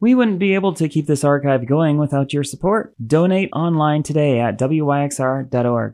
We wouldn't be able to keep this archive going without your support. Donate online today at wyxr.org.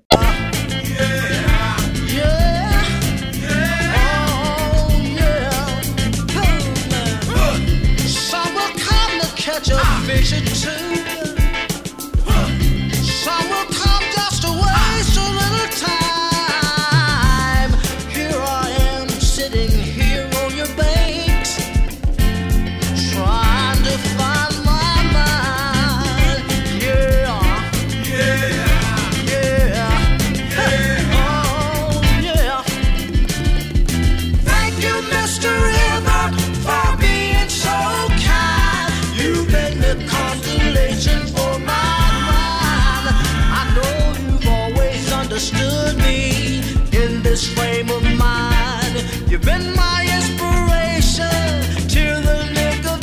You've been my inspiration till the nick of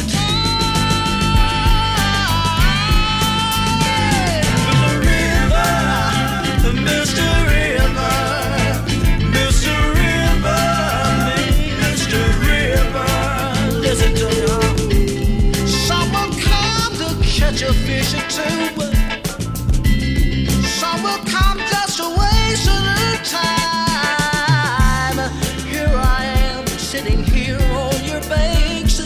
time. Mr. River, Mr. River, Mr. River, listen to you. Someone come to catch a fish or two. Someone come just to waste a little time. Sitting here on your banks,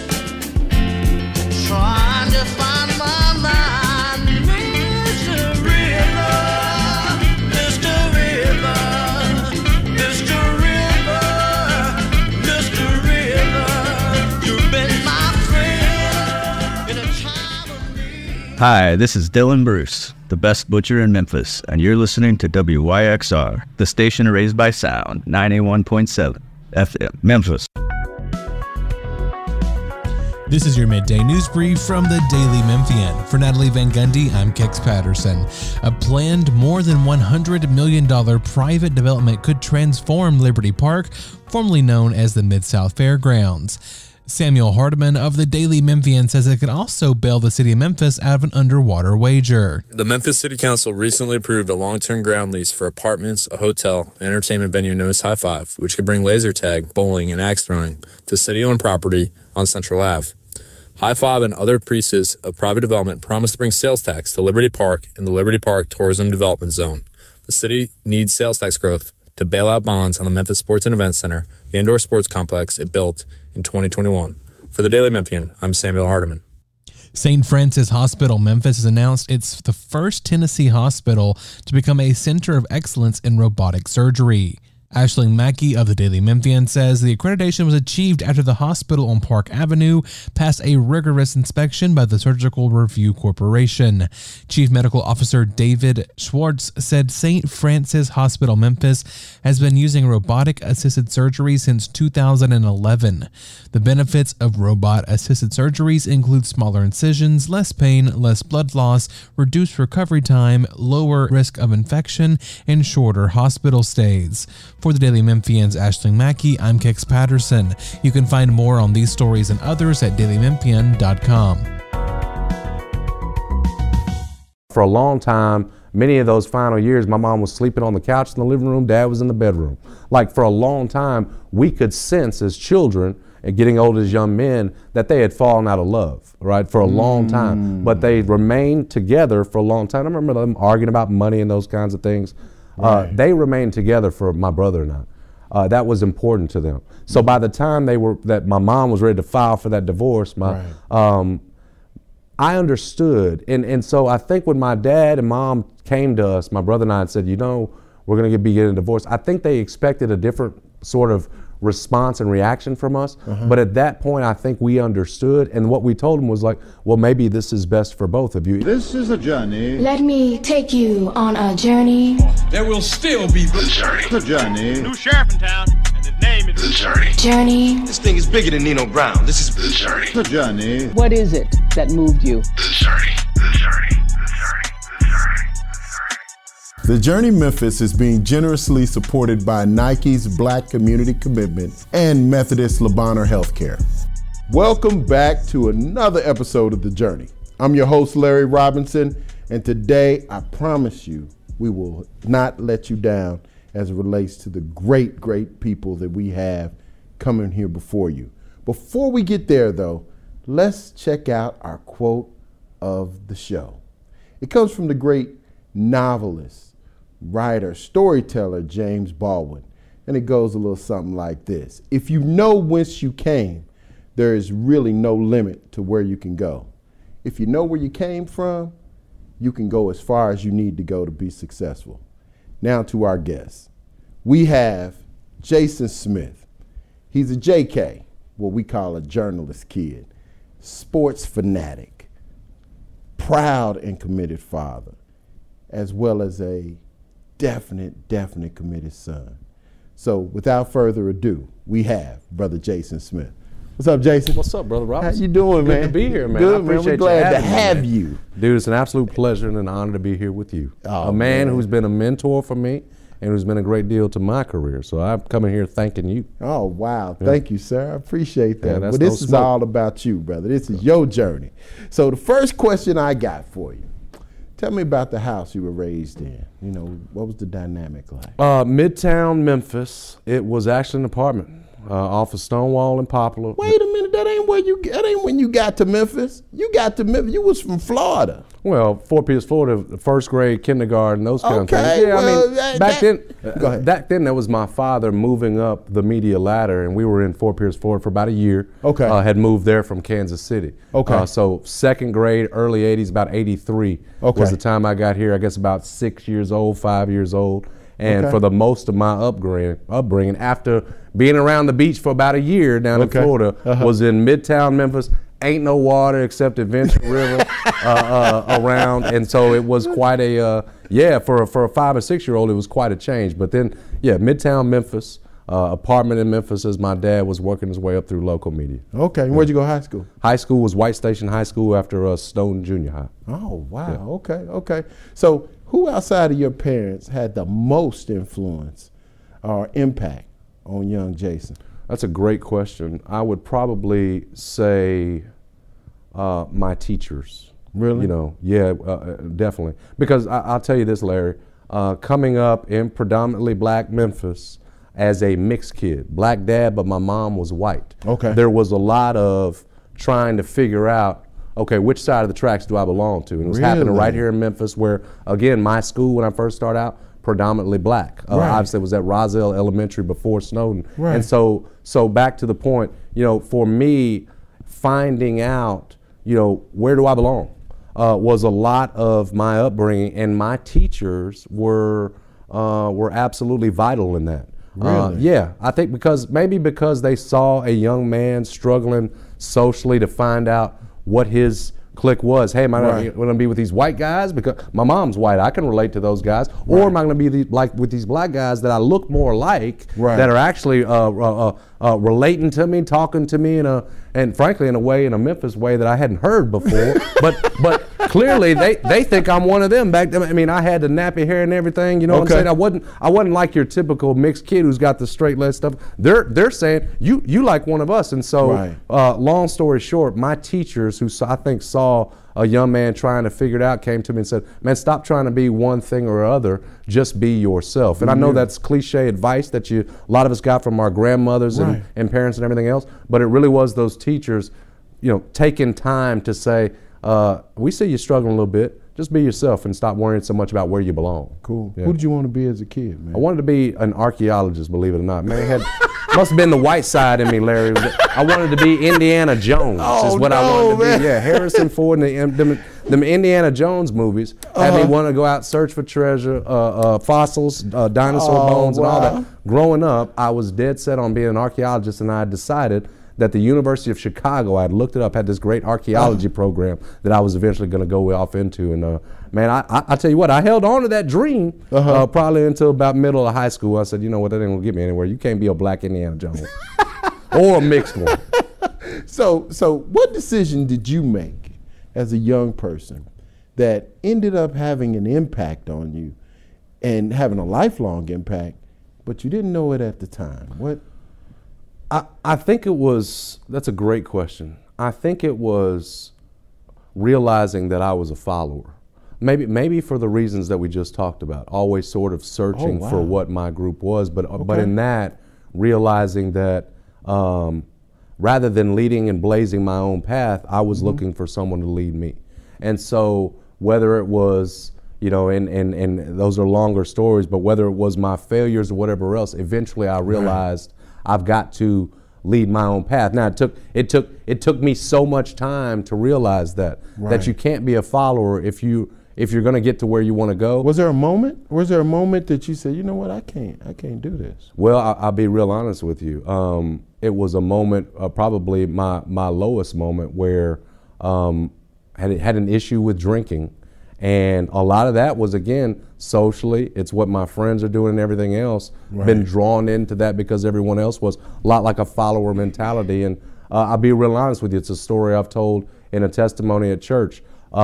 trying to find my mind. Mr. River, Mr. River, Mr. River, Mr. River, you've been my friend in a time of need. Hi, this is Dylan Bruce, the best butcher in Memphis, and you're listening to WYXR, the station raised by sound, 91.7 FM, Memphis. This is your midday news brief from the Daily Memphian. For Natalie Van Gundy, I'm Kix Patterson. A planned more than $100 million private development could transform Liberty Park, formerly known as the Mid-South Fairgrounds. Samuel Hardiman of the Daily Memphian says it could also bail the city of Memphis out of an underwater wager. The Memphis City Council recently approved a long-term ground lease for apartments, a hotel, and entertainment venue known as High Five, which could bring laser tag, bowling, and axe throwing to city-owned property on Central Ave. High Five and other pieces of private development promise to bring sales tax to Liberty Park and the Liberty Park Tourism Development Zone. The city needs sales tax growth to bail out bonds on the Memphis Sports and Events Center, the indoor sports complex it built in 2021. For the Daily Memphian, I'm Samuel Hardiman. St. Francis Hospital Memphis has announced it's the first Tennessee hospital to become a center of excellence in robotic surgery. Aisling Mackey of the Daily Memphian says the accreditation was achieved after the hospital on Park Avenue passed a rigorous inspection by the Surgical Review Corporation. Chief Medical Officer David Schwartz said St. Francis Hospital Memphis has been using robotic-assisted surgery since 2011. The benefits of robot-assisted surgeries include smaller incisions, less pain, less blood loss, reduced recovery time, lower risk of infection, and shorter hospital stays. For the Daily Memphian's Aisling Mackey, I'm Kix Patterson. You can find more on these stories and others at dailymemphian.com. For a long time, many of those final years, my mom was sleeping on the couch in the living room, dad was in the bedroom. Like for a long time, we could sense as children and getting old as young men that they had fallen out of love, right, for a long time. But they remained together for a long time. I remember them arguing about money and those kinds of things. Right. They remained together for my brother and I. That was important to them. So by the time that my mom was ready to file for that divorce, I understood. And so I think when my dad and mom came to us, my brother and I, and said, we're going to be getting a divorce, I think they expected a different sort of response and reaction from us. But at that point, I think we understood. And what we told them was like, well, maybe this is best for both of you. This is a journey. Let me take you on a journey. There will still be the journey. The journey. New sheriff in town, and his name is the journey. Journey. This thing is bigger than Nino Brown. This is the journey. The journey. What is it that moved you? The journey. The journey. The Journey Memphis is being generously supported by Nike's Black Community Commitment and Methodist Labanner Healthcare. Welcome back to another episode of The Journey. I'm your host, Larry Robinson, and today I promise you we will not let you down as it relates to the great, great people that we have coming here before you. Before we get there, though, let's check out our quote of the show. It comes from the great novelist, writer, storyteller James Baldwin, and it goes a little something like this. If you know whence you came, there is really no limit to where you can go. If you know where you came from, you can go as far as you need to go to be successful. Now to our guests. We have Jason Smith. He's a JK, what we call a journalist kid, sports fanatic, proud and committed father, as well as a definite committed son. So without further ado, we have Brother Jason Smith. What's up, Jason? What's up, Brother Robinson? How you doing, man? Good to be here, man. Good, I appreciate man. We're glad to you have me, you. Dude, it's an absolute pleasure and an honor to be here with you. Oh, a man man. who's been a mentor for me and who's been a great deal to my career. So I'm coming here thanking you. Oh, wow. Thank you, sir. I appreciate that. that's But this no is smoke. all about you, brother. This is your journey. So the first question I got for you, tell me about the house you were raised in. You know, what was the dynamic like? Midtown Memphis. It was actually an apartment off of Stonewall and Poplar. Wait a minute, that ain't when you got to Memphis. You got to Memphis. You was from Florida. Well, Fort Pierce, Florida, first grade, kindergarten, those kind of things. Yeah, well, I mean, back ahead. then that was my father moving up the media ladder, and we were in Fort Pierce, Florida for about a year. Okay. Had moved there from Kansas City. Okay. So second grade, early 80s, about 83 Okay. was the time I got here. I guess about 6 years old, 5 years old. And Okay. for the most of my upbringing, after being around the beach for about a year down in Okay. Florida, was in Midtown Memphis. Ain't no water except Adventure River around, and so it was quite a for a 5 or 6 year old, it was quite a change. But then Midtown Memphis, apartment in Memphis as my dad was working his way up through local media. Okay, and where'd you go to high school? High school was White Station High School after Stone Junior High. Oh, wow. Yeah. Okay. So who outside of your parents had the most influence or impact on young Jason? That's a great question. I would probably say my teachers. Really? Definitely. Because I'll tell you this, Larry. Coming up in predominantly black Memphis as a mixed kid, black dad, but my mom was white. Okay. There was a lot of trying to figure out, okay, which side of the tracks do I belong to? And it was happening Really? right here in Memphis where, again, my school when I first started out, predominantly black. Right. Obviously, it was at Roselle Elementary before Snowden. Right. And so back to the point, for me, finding out, where do I belong was a lot of my upbringing, and my teachers were absolutely vital in that. Really? I think because they saw a young man struggling socially to find out what his clique was. Hey, am I going to be with these white guys because my mom's white? I can relate to those guys. Or am I going to be with these black guys that I look more like, that are actually relating to me, talking to me and frankly in a Memphis way that I hadn't heard before. but clearly they think I'm one of them. Back then, I mean, I had the nappy hair and everything. You know what I'm saying? I wasn't like your typical mixed kid who's got the straight leg stuff. They're saying you like one of us. And so, long story short, my teachers who I think saw a young man trying to figure it out came to me and said, man, stop trying to be one thing or other, just be yourself. And I know that's cliche advice that a lot of us got from our grandmothers and parents and everything else, but it really was those teachers, taking time to say, we see you struggling a little bit, just be yourself and stop worrying so much about where you belong. Cool. Yeah. Who did you want to be as a kid, man? I wanted to be an archaeologist, believe it or not. Man, must have been the white side in me, Larry. I wanted to be Indiana Jones. Oh, is what I wanted to be. Yeah, Harrison Ford and them Indiana Jones movies had me want to go out search for treasure, fossils, dinosaur bones, and all that. Growing up, I was dead set on being an archaeologist, and I decided that the University of Chicago, I had looked it up, had this great archaeology program that I was eventually going to go off into. And man, I tell you what, I held on to that dream probably until about middle of high school. I said, you know what, that ain't going to get me anywhere. You can't be a black Indiana Jones or a mixed one. So what decision did you make as a young person that ended up having an impact on you and having a lifelong impact, but you didn't know it at the time? What? I think it was, that's a great question. I think it was realizing that I was a follower. Maybe for the reasons that we just talked about, always sort of searching for what my group was, but in that, realizing that rather than leading and blazing my own path, I was looking for someone to lead me. And so whether it was, you know, and those are longer stories, but whether it was my failures or whatever else, eventually I realized I've got to lead my own path. Now it took me so much time to realize that you can't be a follower if you're going to get to where you want to go. Was there a moment? Was there a moment that you said, you know what, I can't do this? Well, I'll be real honest with you. It was a moment, probably my lowest moment, where had an issue with drinking, and a lot of that was, again, socially. It's what my friends are doing and everything else. Been drawn into that because everyone else was, a lot like a follower mentality. And I'll be real honest with you. It's a story I've told in a testimony at church.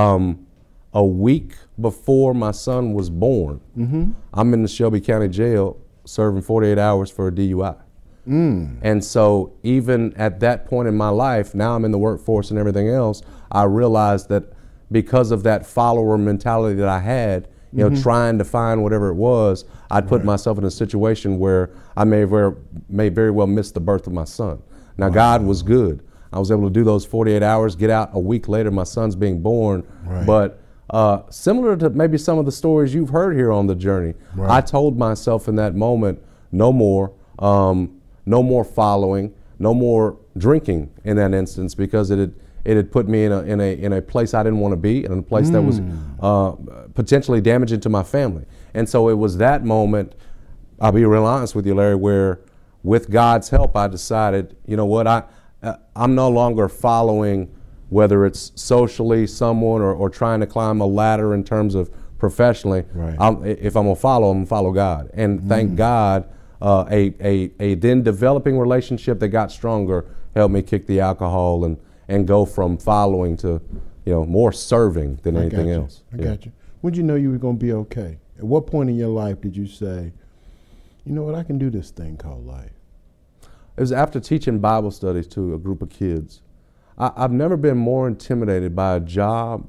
A week before my son was born, I'm in the Shelby County Jail serving 48 hours for a DUI. And so even at that point in my life, now I'm in the workforce and everything else, I realized that because of that follower mentality that I had, you know, trying to find whatever it was, I'd put myself in a situation where I may very well miss the birth of my son. Now, God was good. I was able to do those 48 hours, get out a week later, my son's being born. But similar to maybe some of the stories you've heard here on the journey, I told myself in that moment, no more following, no more drinking in that instance, because it had put me in a place I didn't want to be, in a place that was potentially damaging to my family. And so it was that moment, I'll be real honest with you, Larry, where with God's help, I decided, you know what, I'm no longer following, whether it's socially someone or trying to climb a ladder in terms of professionally. If I'm gonna follow, I'm gonna follow God. And thank God, a then developing relationship that got stronger helped me kick the alcohol and go from following to, you know, more serving than anything else. I got you. When did you know you were going to be okay? At what point in your life did you say, you know what, I can do this thing called life? It was after teaching Bible studies to a group of kids. I've never been more intimidated by a job,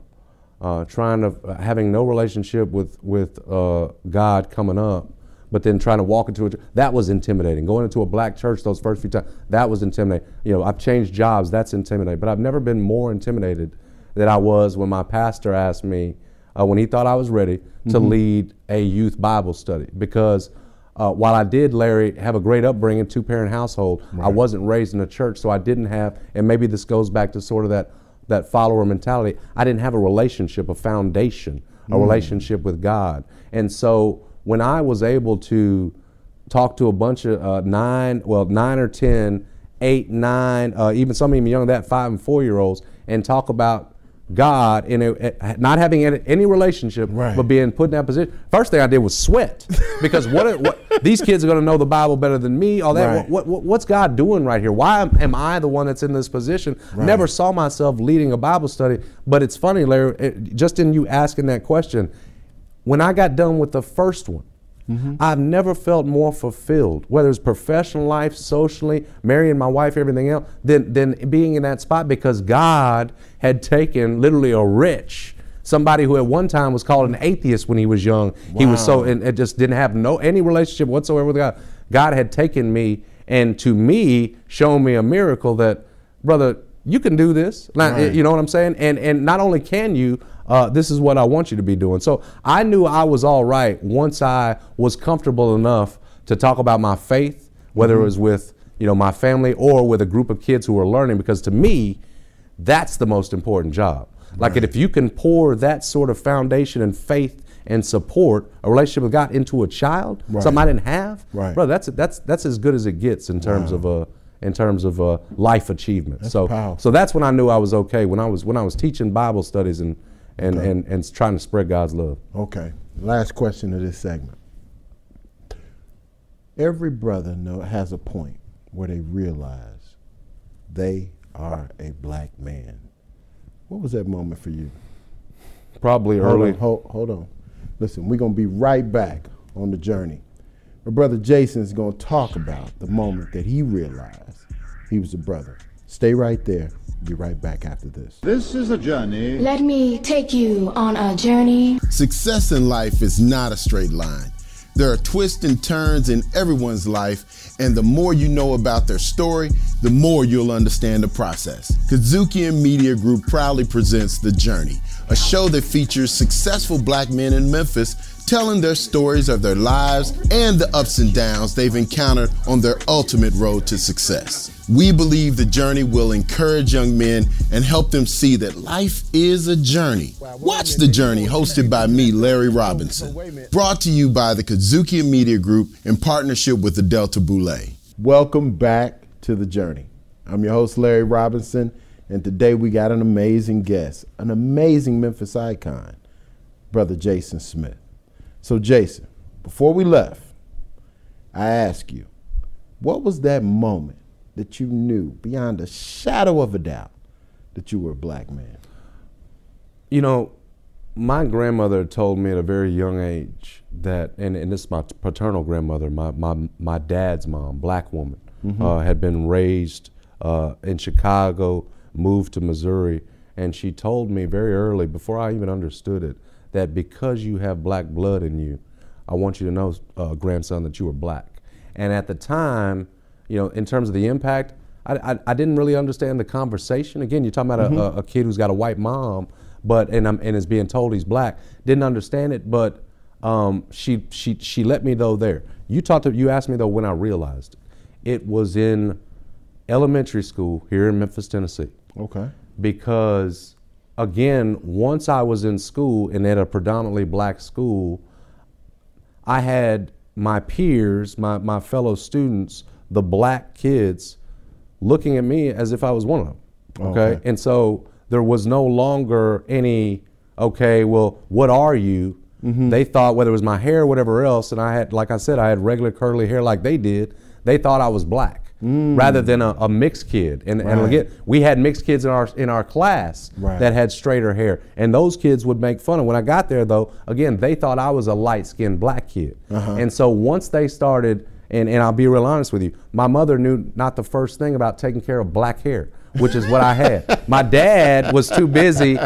having no relationship with God coming up, but then trying to walk into it. That was intimidating. Going into a black church those first few times, that was intimidating. You know, I've changed jobs, that's intimidating. But I've never been more intimidated than I was when my pastor asked me, when he thought I was ready, to lead a youth Bible study. Because while I did, Larry, have a great upbringing, 2-parent household, I wasn't raised in a church, so I didn't have, and maybe this goes back to sort of that follower mentality, I didn't have a relationship, a foundation, a relationship with God. And so when I was able to talk to a bunch of 9 or 10, 8, 9, even some even younger than that, 5 and 4-year-olds, and talk about God not having any relationship, but being put in that position. First thing I did was sweat, because what these kids are going to know the Bible better than me. All that. What's God doing right here? Why am I the one that's in this position? Never saw myself leading a Bible study. But it's funny, Larry, just in you asking that question, when I got done with the first one, I've never felt more fulfilled, whether it's professional life, socially, marrying my wife, everything else, than being in that spot, because God had taken literally a wretch, somebody who at one time was called an atheist when he was young. He was so, and it just didn't have any relationship whatsoever with God. God had taken me, and to me, shown me a miracle that, brother, you can do this. You know what I'm saying? And not only can you, this is what I want you to be doing. So I knew I was all right once I was comfortable enough to talk about my faith, whether it was with, you know, my family or with a group of kids who were learning, because to me, that's the most important job. Like, if you can pour that sort of foundation and faith and support, a relationship with God, into a child, something I didn't have, bro, that's as good as it gets in terms of life achievement. That's so powerful. So that's when I knew I was okay, when I was teaching Bible studies and trying to spread God's love. Okay. Last question of this segment. Every brother has a point where they realize they are a black man. What was that moment for you? Probably early. Hold on. Listen, we're going to be right back on the journey. My brother Jason is going to talk about the moment that he realized he was a brother. Stay right there. Be right back after this. This is a journey. Let me take you on a journey. Success in life is not a straight line. There are twists and turns in everyone's life, and the more you know about their story, the more you'll understand the process. Kazukian Media Group proudly presents The Journey, a show that features successful black men in Memphis telling their stories of their lives and the ups and downs they've encountered on their ultimate road to success. We believe The Journey will encourage young men and help them see that life is a journey. Watch The Journey, hosted by me, Larry Robinson. Brought to you by the Kazukian Media Group in partnership with the Delta Boule. Welcome back to The Journey. I'm your host, Larry Robinson, and today we got an amazing guest, an amazing Memphis icon, Brother Jason Smith. So Jason, before we left, I asked you, what was that moment that you knew beyond a shadow of a doubt that you were a black man? You know, my grandmother told me at a very young age that, and this is my paternal grandmother, my dad's mom, black woman, had been raised in Chicago, moved to Missouri, and she told me very early, before I even understood it, that because you have black blood in you, I want you to know, grandson, that you are black. And at the time, you know, in terms of the impact, I didn't really understand the conversation. Again, you're talking about a kid who's got a white mom, and is being told he's black. Didn't understand it, but she let me know there. You asked me though when I realized it was in elementary school here in Memphis, Tennessee. Okay. Because again, once I was in school and at a predominantly black school, I had my peers, my fellow students, the black kids, looking at me as if I was one of them. Okay. And so there was no longer any, okay, well, what are you? They thought whether it was my hair or whatever else, and I had, like I said, I had regular curly hair like they did, they thought I was black. Rather than a mixed kid. And again, we had mixed kids in our class that had straighter hair. And those kids would make fun of. When I got there though, again, they thought I was a light-skinned black kid. And so once they started, and I'll be real honest with you, my mother knew not the first thing about taking care of black hair, which is what I had. My dad was too busy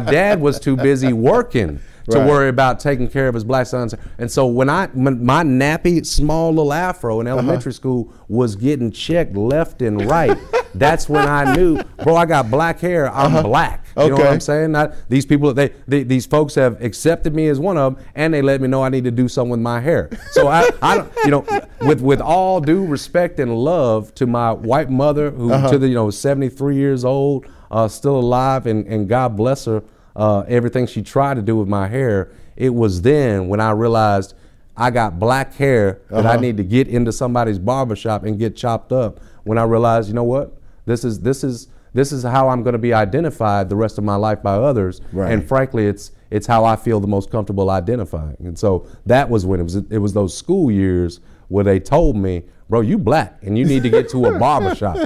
working to worry about taking care of his black sons. And so when my nappy, small little afro in elementary school was getting checked left and right, that's when I knew, bro, I got black hair, I'm black. You know what I'm saying? These people, these folks have accepted me as one of them, and they let me know I need to do something with my hair. So I don't, you know, with all due respect and love to my white mother, who to the 73 years old, still alive, and God bless her. Everything she tried to do with my hair, it was then when I realized I got black hair that I need to get into somebody's barbershop and get chopped up. When I realized, you know what, this is how I'm going to be identified the rest of my life by others, and frankly, it's how I feel the most comfortable identifying. And so that was when it was those school years where they told me, bro, you black and you need to get to a barbershop.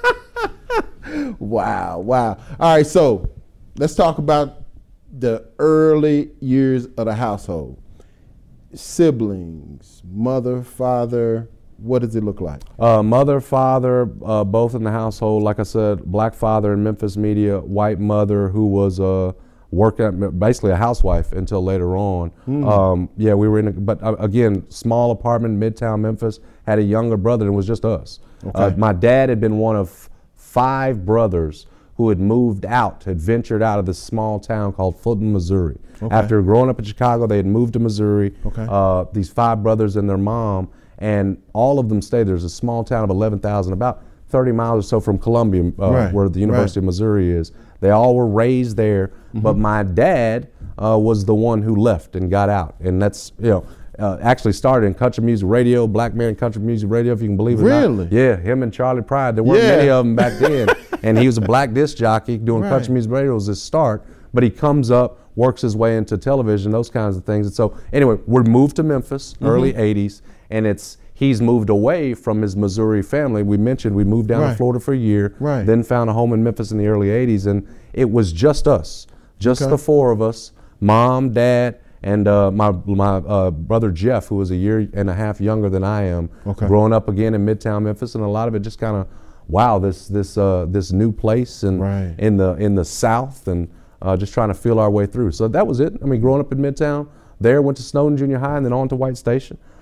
Wow. All right, so let's talk about the early years of the household. Siblings, mother, father, what does it look like? Mother, father, both in the household. Like I said, black father in Memphis media, white mother who was working, basically a housewife until later on. We were but again, small apartment, Midtown Memphis, had a younger brother, and it was just us. My dad had been one of 5 brothers who had had ventured out of this small town called Fulton, Missouri. After growing up in Chicago, they had moved to Missouri. These 5 brothers and their mom, and all of them stayed. There's a small town of 11,000, about 30 miles or so from Columbia, where the University of Missouri is. They all were raised there, but my dad was the one who left and got out, and that's, actually started in country music radio, black man in country music radio, if you can believe it or not. Yeah, him and Charlie Pride. There weren't many of them back then. And he was a black disc jockey doing country music radio was his start. But he comes up, works his way into television, those kinds of things. And so anyway, we're moved to Memphis, early 80s, and he's moved away from his Missouri family. We mentioned we moved down to Florida for a year, then found a home in Memphis in the early 80s, and it was just us, the 4 of us, mom, dad, and my brother Jeff, who was a year and a half younger than I am, growing up again in Midtown Memphis, and a lot of it just kind of, wow, this new place and in the South, and just trying to feel our way through. So that was it. I mean, growing up in Midtown, went to Snowden Junior High and then on to White Station.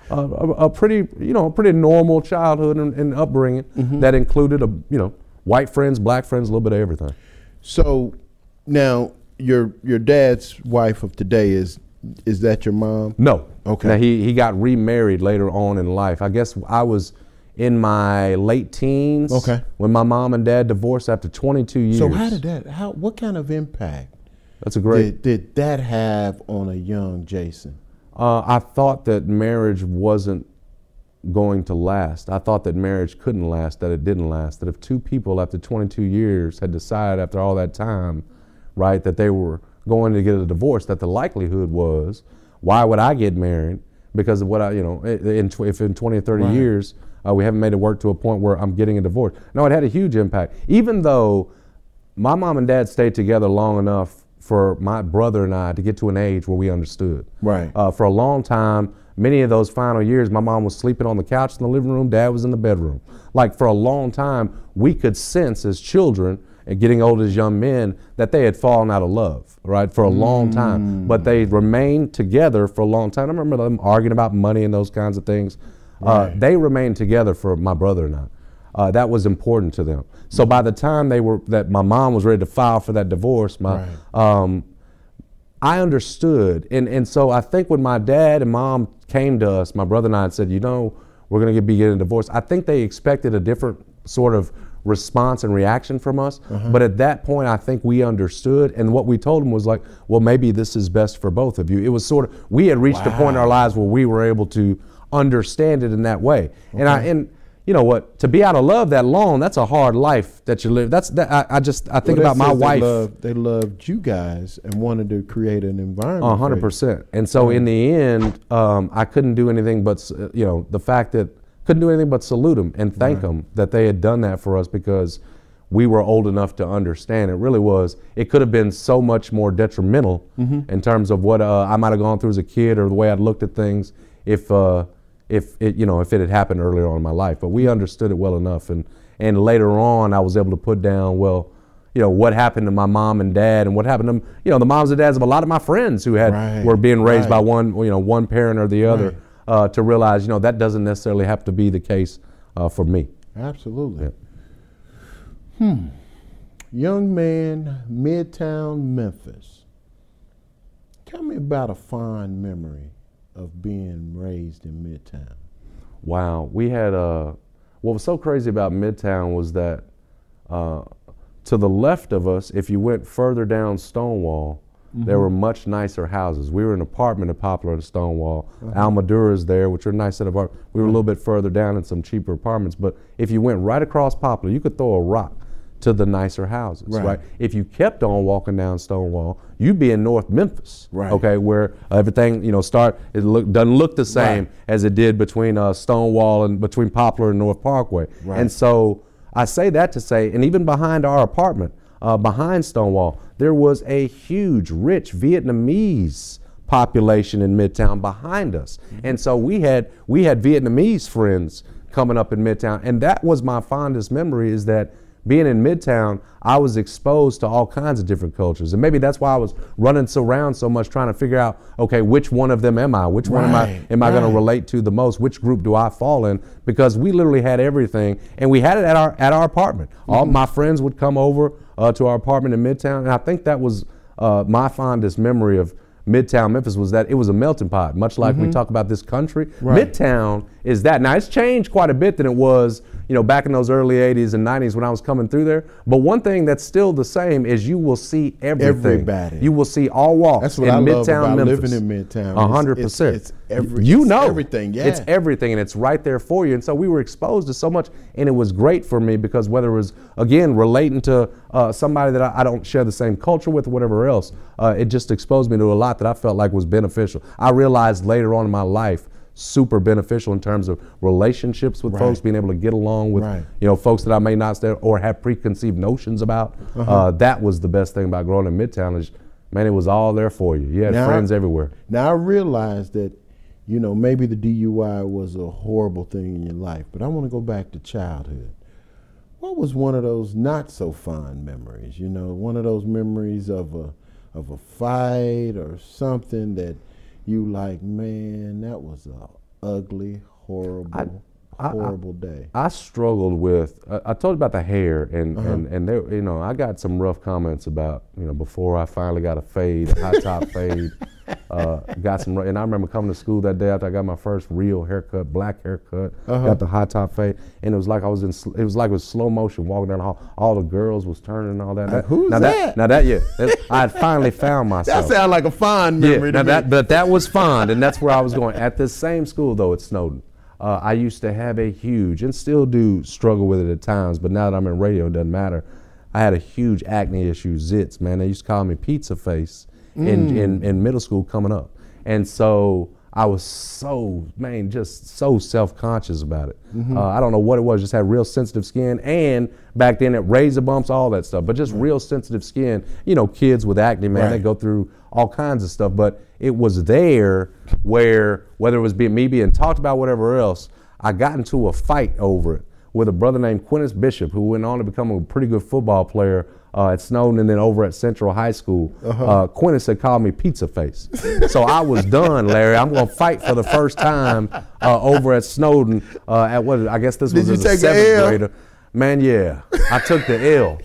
a pretty normal childhood and upbringing that included white friends, black friends, a little bit of everything. So now your dad's wife of today is that your mom? No. Okay. Now he got remarried later on in life. I guess I was in my late teens when my mom and dad divorced after 22 years. So what kind of impact That's a great did that have on a young Jason? I thought that marriage wasn't going to last. I thought that marriage couldn't last, that it didn't last, that if two people after 22 years had decided after all that time, right, that they were going to get a divorce, that the likelihood was, why would I get married? Because of what if in 20 or 30 years, we haven't made it work to a point where I'm getting a divorce. No, it had a huge impact. Even though my mom and dad stayed together long enough for my brother and I to get to an age where we understood. Right. For a long time, many of those final years, my mom was sleeping on the couch in the living room, dad was in the bedroom. Like for a long time, we could sense as children and getting old as young men that they had fallen out of love, right, for a long time. But they remained together for a long time. I remember them arguing about money and those kinds of things. They remained together for my brother and I. That was important to them. So by the time that my mom was ready to file for that divorce, I understood. And so I think when my dad and mom came to us, my brother and I, and said, we're going to be getting a divorce, I think they expected a different sort of response and reaction from us. But at that point, I think we understood. And what we told them was like, well, maybe this is best for both of you. It was sort of, we had reached a point in our lives where we were able to understand it in that way. And you know what? To be out of love that long, that's a hard life that you live. I think about my wife. They loved you guys and wanted to create an environment. 100%. And so in the end, I couldn't do anything but the fact that couldn't do anything but salute them and thank them that they had done that for us, because we were old enough to understand. It really was. It could have been so much more detrimental in terms of what I might have gone through as a kid or the way I'd looked at things if it had happened earlier on in my life. But we understood it well enough, and later on I was able to put down, what happened to my mom and dad, and what happened to the moms and dads of a lot of my friends who were being raised by one parent or the other, to realize that doesn't necessarily have to be the case for me. Absolutely. Young man, Midtown Memphis. Tell me about a fond memory of being raised in Midtown. Wow, we had what was so crazy about Midtown was that to the left of us, if you went further down Stonewall, there were much nicer houses. We were in an apartment at Poplar and Stonewall. Almaduras there, which are a nice set of apartments. We were a little bit further down in some cheaper apartments, but if you went right across Poplar, you could throw a rock to the nicer houses, right? If you kept on walking down Stonewall, you'd be in North Memphis, okay, where everything, doesn't look the same as it did between Stonewall and between Poplar and North Parkway. And so I say that to say, and even behind our apartment, behind Stonewall, there was a huge, rich Vietnamese population in Midtown behind us. And so we had Vietnamese friends coming up in Midtown, and that was my fondest memory, is that being in Midtown, I was exposed to all kinds of different cultures. And maybe that's why I was running around so much trying to figure out, okay, which one of them am I? Which one am I going to relate to the most? Which group do I fall in? Because we literally had everything, and we had it at our apartment. All my friends would come over to our apartment in Midtown, and I think that was my fondest memory of Midtown Memphis, was that it was a melting pot, much like we talk about this country. Midtown is that. Now, it's changed quite a bit than it was, back in those early 80s and 90s when I was coming through there. But one thing that's still the same is you will see everything. Everybody. You will see all walks. That's what in I Midtown love about Memphis. living in Midtown. 100%. It's everything. Yeah. It's everything, and it's right there for you. And so we were exposed to so much, and it was great for me, because whether it was, again, relating to somebody that I don't share the same culture with or whatever else, it just exposed me to a lot that I felt like was beneficial. I realized later on in my life, super beneficial in terms of relationships with folks, being able to get along with folks that I may not or have preconceived notions about. That was the best thing about growing in Midtown, is, man, it was all there for you. You had friends everywhere. Now I realized that, maybe the DUI was a horrible thing in your life, but I want to go back to childhood. What was one of those not so fond memories? One of those memories of a fight or something that you like, man, that was a ugly, horrible day? I struggled with. I told you about the hair, and there, you know, I got some rough comments about, you know, before I finally got a fade, a high top fade. Got some, and I remember coming to school that day after I got my first real haircut, black haircut. Got the high top fade, and it was like I was in. It was like it was slow motion walking down the hall. All the girls was turning and all that. Who's that? I had finally found myself. That sounds like a fond memory to me. But that was fun, and that's where I was going. At this same school, though, at Snowden, I used to have a huge, and still do struggle with it at times, but now that I'm in radio, it doesn't matter. I had a huge acne issue, zits, man. They used to call me pizza face in middle school coming up. And so I was just so self-conscious about it. I don't know what it was, just had real sensitive skin, and back then it razor bumps, all that stuff, but just real sensitive skin. You know, kids with acne, man, they go through all kinds of stuff, but it was there where, whether it was me being talked about, whatever else, I got into a fight over it with a brother named Quintus Bishop, who went on to become a pretty good football player at Snowden and then over at Central High School. Quintus had called me pizza face. So I was done, Larry. I'm going to fight for the first time over at Snowden at what, I guess this was as a 7th grader. Man, yeah, I took the L.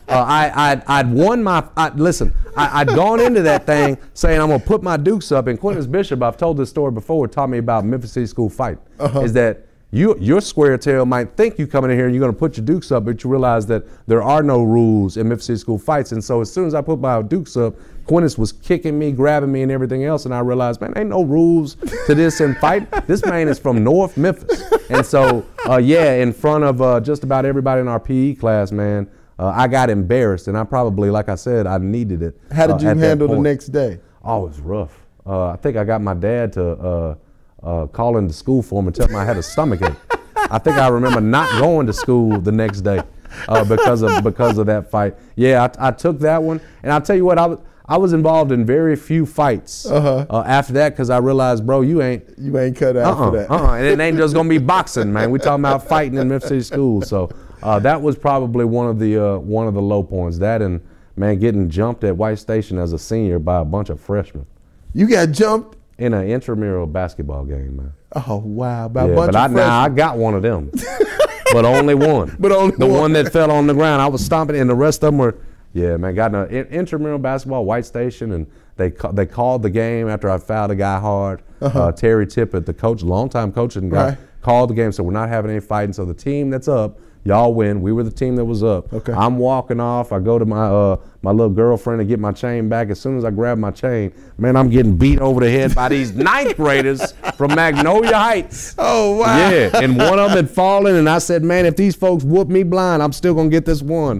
I'd won my, I'd gone into that thing saying I'm going to put my dukes up, and Quintus Bishop, I've told this story before, taught me about Memphis City School fight, is that your square tail might think you coming in here and you're going to put your dukes up, but you realize that there are no rules in Memphis City School fights. And so as soon as I put my dukes up, Quintus was kicking me, grabbing me, and everything else, and I realized, man, ain't no rules to this in fight. This man is from North Memphis. And so, in front of just about everybody in our PE class, man, I got embarrassed, and I probably, like I said, I needed it. How did you handle the next day? Oh, it was rough. I think I got my dad to call into school for him and tell him I had a stomach ache. I think I remember not going to school the next day because of that fight. Yeah, I took that one, and I'll tell you what, I was involved in very few fights after that, because I realized, bro, you ain't cut out for that. And it ain't just gonna be boxing, man. We talking about fighting in Memphis City School. So that was probably one of the low points. That, and man, getting jumped at White Station as a senior by a bunch of freshmen. You got jumped in an intramural basketball game, man. Oh wow! By a bunch of freshmen. I got one of them, but only one. The one that fell on the ground. I was stomping, and the rest of them were. Yeah, man, got in an intramural basketball, White Station, and they called the game after I fouled a guy hard. Terry Tippett, the coach, longtime coach, and guy, called the game, so we're not having any fighting. So the team that's up, y'all win. We were the team that was up. Okay. I'm walking off. I go to my little girlfriend to get my chain back. As soon as I grab my chain, man, I'm getting beat over the head by these 9th graders from Magnolia Heights. Oh, wow. Yeah, and one of them had fallen, and I said, man, if these folks whoop me blind, I'm still going to get this one.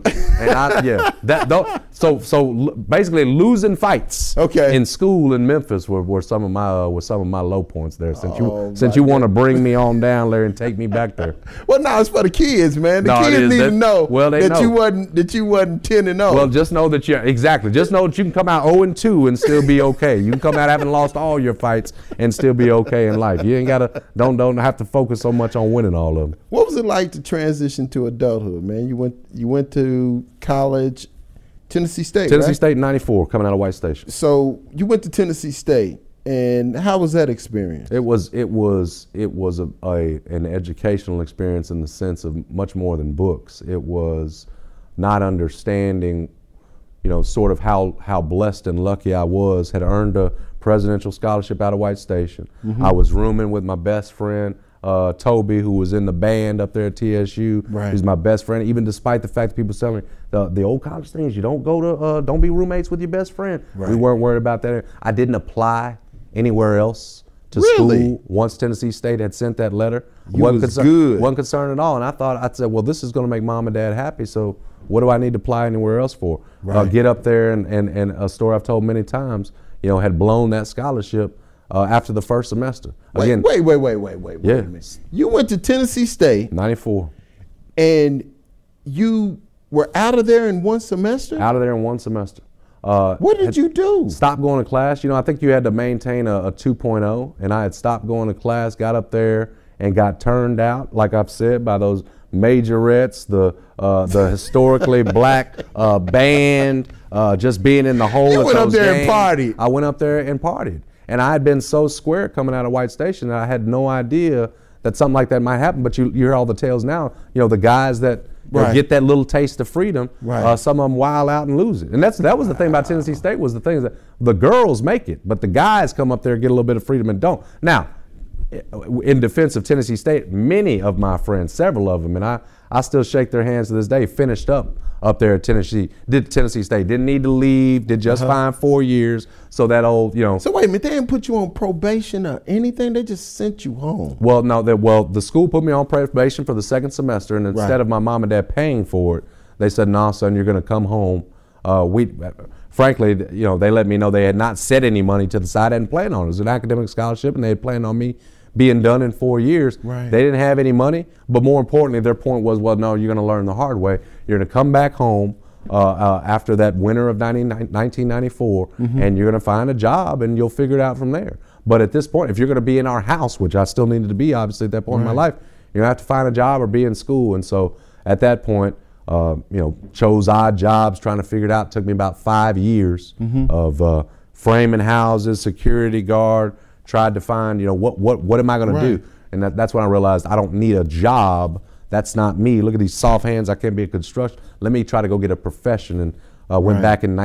And so basically losing fights in school in Memphis were some of my low points there. Since you want to bring me on down, Larry, and take me back there. Well, no, it's for the kids, man. The kids need to know that you wasn't 10-0. Well, just know that just know that you can come out 0-2 and still be okay. You can come out having lost all your fights and still be okay in life. You ain't don't have to focus so much on winning all of them. What was it like to transition to adulthood, man? You went to college, Tennessee State, Tennessee State in '94, coming out of White Station. So you went to Tennessee State, and how was that experience? It was an educational experience in the sense of much more than books. It was not understanding, sort of how blessed and lucky I was. Had earned a presidential scholarship out of White Station. I was rooming with my best friend, Toby, who was in the band up there at TSU. Right. He's my best friend, even despite the fact that people telling me the old college things, you don't don't be roommates with your best friend. Right. We weren't worried about that. I didn't apply anywhere else to Really? school once Tennessee State had sent that letter. Wasn't concerned at all. And I said, well, this is going to make mom and dad happy, so what do I need to apply anywhere else for? Right. Get up there, and a story I've told many times, had blown that scholarship after the first semester. Again, wait a minute. You went to Tennessee State. 94. And you were out of there in one semester? Out of there in one semester. What did you do? Stopped going to class. I think you had to maintain a 2.0, and I had stopped going to class, got up there, and got turned out, like I've said, by those majorettes, the historically black band, just being in the hole. You went up there and partied. I went up there and partied. And I had been so square coming out of White Station that I had no idea that something like that might happen. But you hear all the tales now, the guys that get that little taste of freedom, some of them wild out and lose it. And that was the thing about Tennessee State, was the things that the girls make it, but the guys come up there, get a little bit of freedom and don't. Now, in defense of Tennessee State, many of my friends, several of them, and I still shake their hands to this day, finished up there at Tennessee State. Didn't need to leave, did just fine 4 years. So that old, So wait a minute, they didn't put you on probation or anything? They just sent you home? Well, no, the school put me on probation for the second semester, and instead of my mom and dad paying for it, they said, "No, son, you're going to come home." Frankly, they let me know they had not set any money to the side. I hadn't planned on it. It was an academic scholarship, and they had planned on me being done in 4 years. Right. They didn't have any money, but more importantly, their point was, well, no, you're going to learn the hard way. You're going to come back home after that winter of 1994, and you're going to find a job, and you'll figure it out from there. But at this point, if you're going to be in our house, which I still needed to be, obviously, at that point in my life, you're going to have to find a job or be in school. And so at that point, chose odd jobs, trying to figure it out. It took me about 5 years of framing houses, security guard, tried to find, what am I going to do? And that's when I realized I don't need a job. That's not me. Look at these soft hands. I can't be a construction. Let me try to go get a profession. And went back in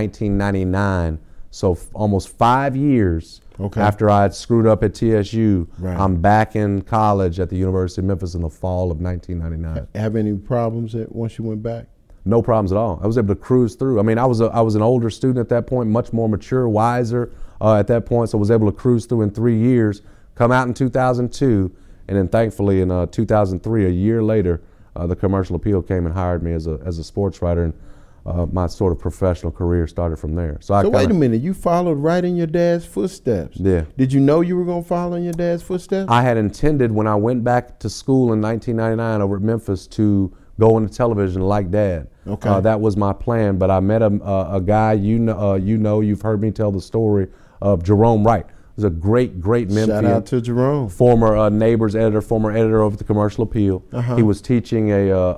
1999. So almost 5 years after I had screwed up at TSU, I'm back in college at the University of Memphis in the fall of 1999. Have any problems once you went back? No problems at all. I was able to cruise through. I mean, I was an older student at that point, much more mature, wiser at that point, so I was able to cruise through in 3 years, come out in 2002, and then thankfully in 2003, a year later, the Commercial Appeal came and hired me as a sports writer, and my sort of professional career started from there. So wait a minute, you followed right in your dad's footsteps. Yeah. Did you know you were going to follow in your dad's footsteps? I had intended when I went back to school in 1999 over at Memphis to go into television like Dad. Okay. That was my plan, but I met a guy, you've heard me tell the story of Jerome Wright. He was a great Memphian. Shout out to Jerome. Former Neighbors editor, former editor over at the Commercial Appeal. He was teaching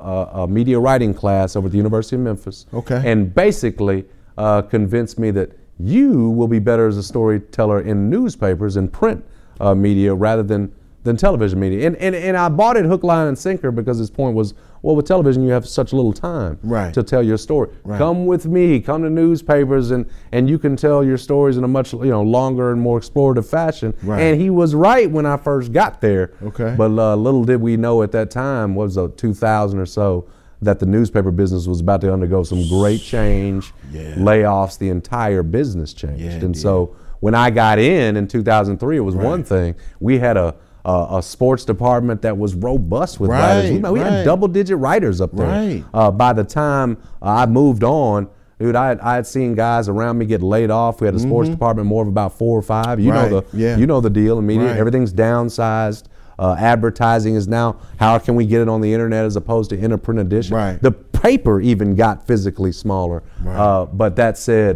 a media writing class over at the University of Memphis. Okay. And basically convinced me that you will be better as a storyteller in newspapers and print media rather than television media. And I bought it hook, line, and sinker because his point was, well, with television, you have such little time to tell your story. Come with me, come to newspapers, and you can tell your stories in a much longer and more explorative fashion. And he was right when I first got there. Okay. But little did we know at that time, was 2000 or so, that the newspaper business was about to undergo some great change, layoffs, the entire business changed. And so when I got in 2003, it was one thing. We had a sports department that was robust with writers. We had double-digit writers up there. By the time I moved on, dude, I had seen guys around me get laid off. We had a sports department more of about 4 or 5. You know the deal. Immediately, everything's downsized. Advertising is now, how can we get it on the internet as opposed to in a print edition? The paper even got physically smaller. But that said,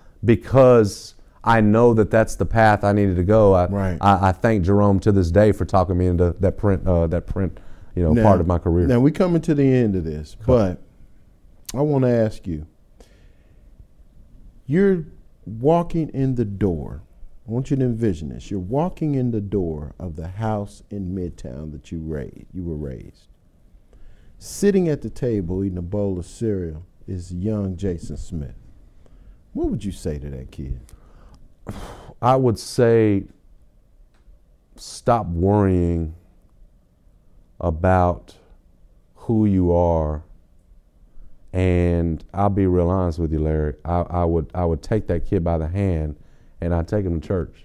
because I know that that's the path I needed to go. I thank Jerome to this day for talking me into that print part of my career. Now we're coming to the end of this, but I want to ask you, you're walking in the door. I want you to envision this. You're walking in the door of the house in Midtown that you were raised. Sitting at the table eating a bowl of cereal is young Jason Smith. What would you say to that kid? I would say stop worrying about who you are, and I'll be real honest with you, Larry. I would take that kid by the hand and I'd take him to church.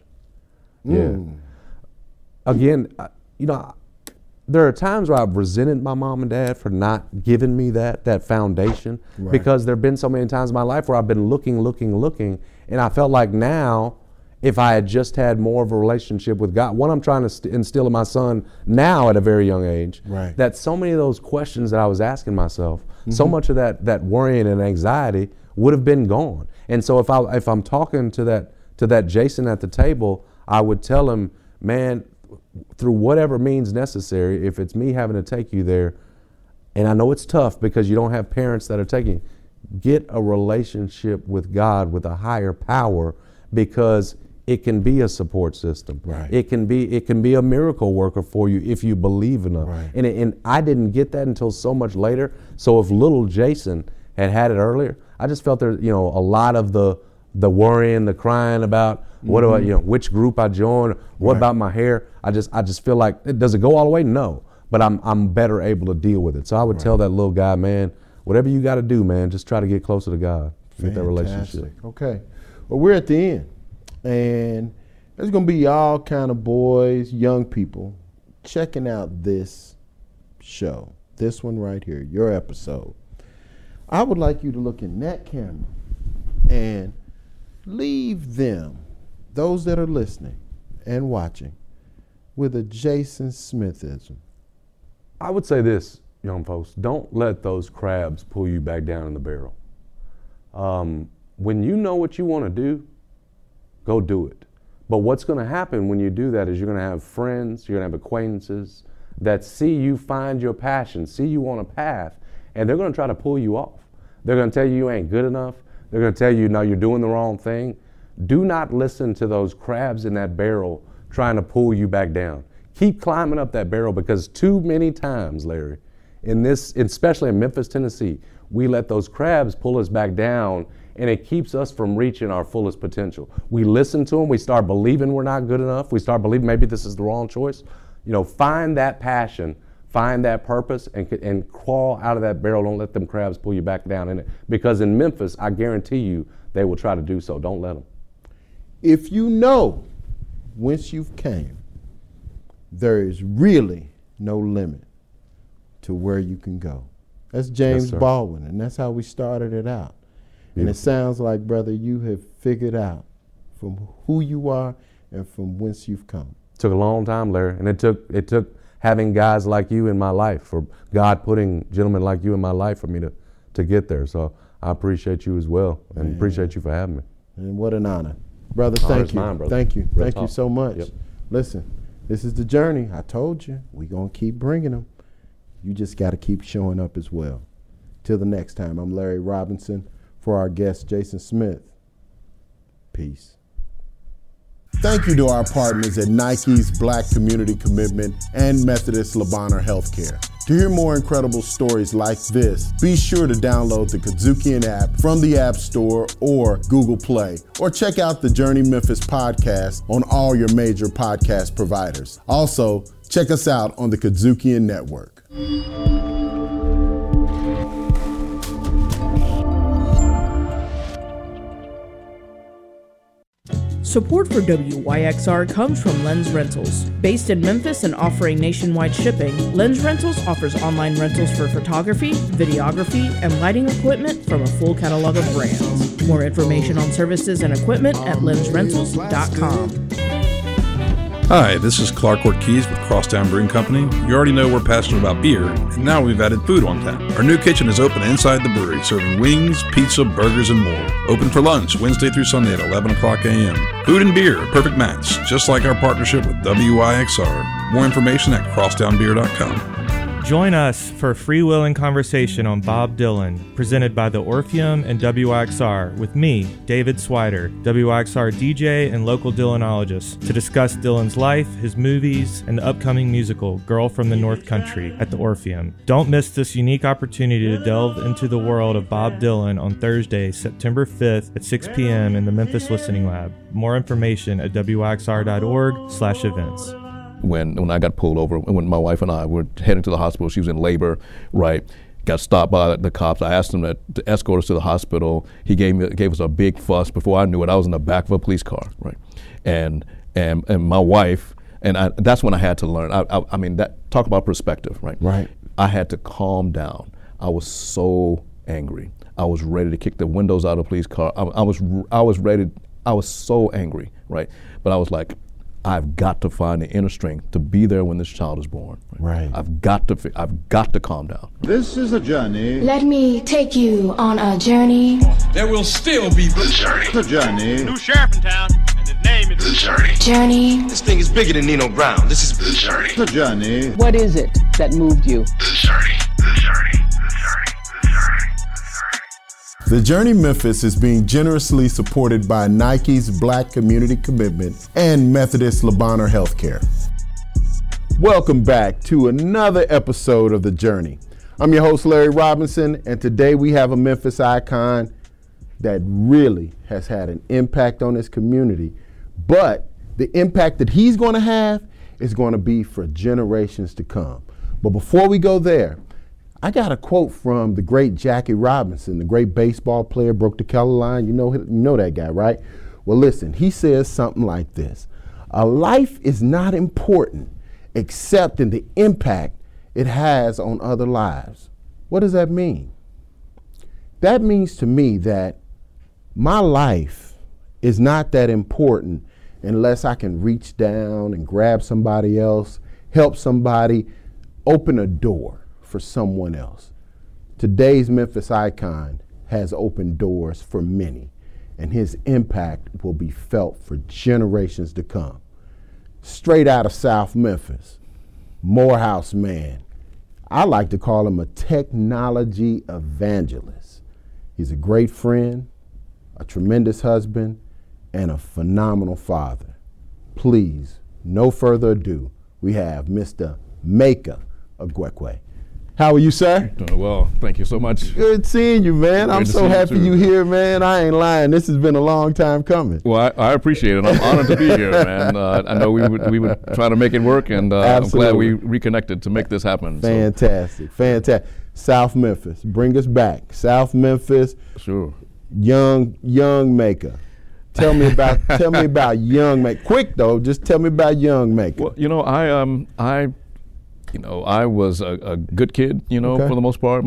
Again, there are times where I've resented my mom and dad for not giving me that foundation, because there have been so many times in my life where I've been looking, and I felt like now, if I had just had more of a relationship with God, one I'm trying to instill in my son now at a very young age, that so many of those questions that I was asking myself, so much of that worrying and anxiety would have been gone. And so if I'm talking to that Jason at the table, I would tell him, man, through whatever means necessary, if it's me having to take you there, and I know it's tough because you don't have parents that are taking you, get a relationship with God, with a higher power, because it can be a support system. Right. It can be a miracle worker for you if you believe enough. Right. And I didn't get that until so much later. So if little Jason had it earlier, I just felt there, a lot of the worrying, the crying about what do I, which group I join, what about my hair. I just feel like, does it go all the way? No, but I'm better able to deal with it. So I would tell that little guy, man, whatever you got to do, man, just try to get closer to God. Get that relationship. Okay. Well, we're at the end, and there's going to be all kind of boys, young people checking out this show, this one right here, your episode. I would like you to look in that camera and leave them, those that are listening and watching, with a Jason Smithism. I would say this, young folks, don't let those crabs pull you back down in the barrel. When you know what you want to do, go do it. But what's going to happen when you do that is you're going to have friends, you're going to have acquaintances that see you find your passion, see you on a path, and they're going to try to pull you off. They're going to tell you ain't good enough. They're going to tell you, no, you're doing the wrong thing. Do not listen to those crabs in that barrel trying to pull you back down. Keep climbing up that barrel, because too many times, Larry, especially in Memphis, Tennessee, we let those crabs pull us back down, and it keeps us from reaching our fullest potential. We listen to them, we start believing we're not good enough, we start believing maybe this is the wrong choice. Find that passion, find that purpose, and crawl out of that barrel. Don't let them crabs pull you back down in it. Because in Memphis, I guarantee you, they will try to do so. Don't let them. If you know whence you've came, there is really no limit to where you can go. That's James Baldwin, and that's how we started it out. Beautiful. And it sounds like, brother, you have figured out from who you are and from whence you've come. It took a long time, Larry, and it took having guys like you in my life, for God putting gentlemen like you in my life for me to get there. So I appreciate you as well, and appreciate you for having me. And what an honor. Brother, thank you. Mine, brother. Thank you. Real Thank talk. you so much. Yep. Listen, this is the journey. I told you, we're going to keep bringing them. You just got to keep showing up as well. Till the next time, I'm Larry Robinson. For our guest, Jason Smith. Peace. Thank you to our partners at Nike's Black Community Commitment and Methodist Labanner Healthcare. To hear more incredible stories like this, be sure to download the Kazukian app from the App Store or Google Play, or check out the Journey Memphis podcast on all your major podcast providers. Also, check us out on the Kazukian Network. Support for WYXR comes from Lens Rentals. Based in Memphis and offering nationwide shipping, Lens Rentals offers online rentals for photography, videography, and lighting equipment from a full catalog of brands. More information on services and equipment at lensrentals.com. Hi, this is Clark Ortiz with Crosstown Brewing Company. You already know we're passionate about beer, and now we've added food on tap. Our new kitchen is open inside the brewery, serving wings, pizza, burgers, and more. Open for lunch Wednesday through Sunday at 11 o'clock a.m. Food and beer, a perfect match, just like our partnership with WYXR. More information at crosstownbeer.com. Join us for Free Will and Conversation on Bob Dylan, presented by the Orpheum and WYXR, with me, David Swider, WYXR DJ and local Dylanologist, to discuss Dylan's life, his movies, and the upcoming musical, Girl from the North Country, at the Orpheum. Don't miss this unique opportunity to delve into the world of Bob Dylan on Thursday, September 5th at 6 p.m. in the Memphis Listening Lab. More information at wyxr.org/events. When I got pulled over, when my wife and I were heading to the hospital, she was in labor, right? Got stopped by the cops. I asked him to escort us to the hospital. He gave us a big fuss. Before I knew it, I was in the back of a police car, right? And my wife, that's when I had to learn. I mean, talk about perspective, right? Right. I had to calm down. I was so angry. I was ready to kick the windows out of the police car. I was ready. I was so angry, right? But I was like, I've got to find the inner strength to be there when this child is born. Right. I've got to calm down. This is a journey. Let me take you on a journey. There will still be the journey. The journey. New sheriff in town, and his name is The journey. Journey. This thing is bigger than Nino Brown. This is the journey. The journey. What is it that moved you? The journey. The journey. The journey. The journey. The Journey Memphis is being generously supported by Nike's Black Community Commitment and Methodist Labanner Healthcare. Welcome back to another episode of The Journey. I'm your host, Larry Robinson, and today we have a Memphis icon that really has had an impact on this community. But the impact that he's going to have is going to be for generations to come. But before we go there, I got a quote from the great Jackie Robinson, the great baseball player, broke the color line. You know that guy, right? Well, listen, he says something like this: a life is not important except in the impact it has on other lives. What does that mean? That means to me that my life is not that important unless I can reach down and grab somebody else, help somebody, open a door for someone else. Today's Memphis icon has opened doors for many, and his impact will be felt for generations to come. Straight out of South Memphis, Morehouse man. I like to call him a technology evangelist. He's a great friend, a tremendous husband, and a phenomenal father. Please, no further ado, we have Mr. Meka Egwekwe. How are you, sir? Doing well. Thank you so much. Good seeing you, man. I'm so happy you're here, man. I ain't lying. This has been a long time coming. Well, I appreciate it. I'm honored to be here, man. I know we would try to make it work, and I'm glad we reconnected to make this happen. Fantastic, fantastic. South Memphis, bring us back. South Memphis. Sure. Young Meka. Tell me about young Meka. Quick though, just tell me about young Meka. Well, I was a good kid, for the most part.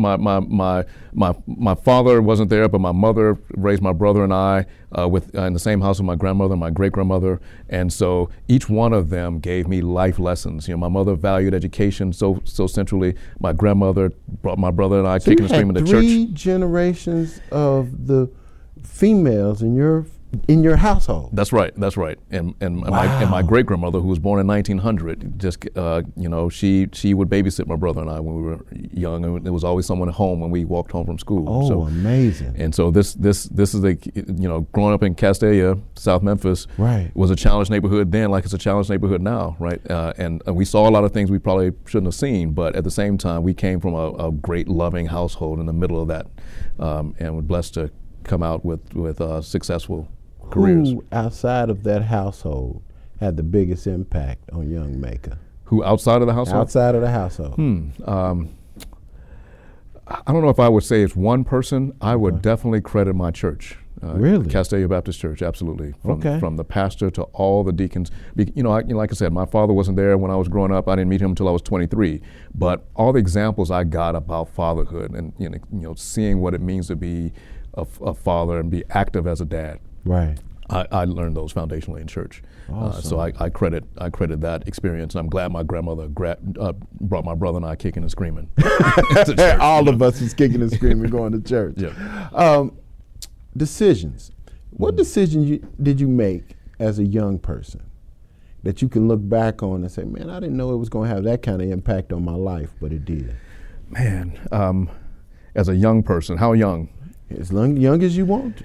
My father wasn't there, but my mother raised my brother and I in the same house with my grandmother and my great-grandmother. And so each one of them gave me life lessons. My mother valued education so centrally. My grandmother brought my brother and I kicking and screaming to church. Three generations of the females in your household. That's right. And my great grandmother, who was born in 1900, just she would babysit my brother and I when we were young, and there was always someone at home when we walked home from school. Oh, so amazing! And so this is growing up in Castalia, South Memphis, right, was a challenged neighborhood then, like it's a challenged neighborhood now, right? And we saw a lot of things we probably shouldn't have seen, but at the same time, we came from a great, loving household in the middle of that, and we're blessed to come out with successful careers. Who outside of that household had the biggest impact on young Meka? Who outside of the household? Outside of the household. I don't know if I would say it's one person. I would definitely credit my church. Really? Castalia Baptist Church, absolutely. From the pastor to all the deacons. Like I said, my father wasn't there when I was growing up. I didn't meet him until I was 23. But all the examples I got about fatherhood and seeing what it means to be a father and be active as a dad. Right. I learned those foundationally in church. Awesome. So I credit that experience, and I'm glad my grandmother brought my brother and I kicking and screaming. All of us was kicking and screaming going to church. Yeah. Decisions. What decision did you make as a young person that you can look back on and say, man, I didn't know it was going to have that kind of impact on my life, but it did? Man, as a young person, how young? As young as you want.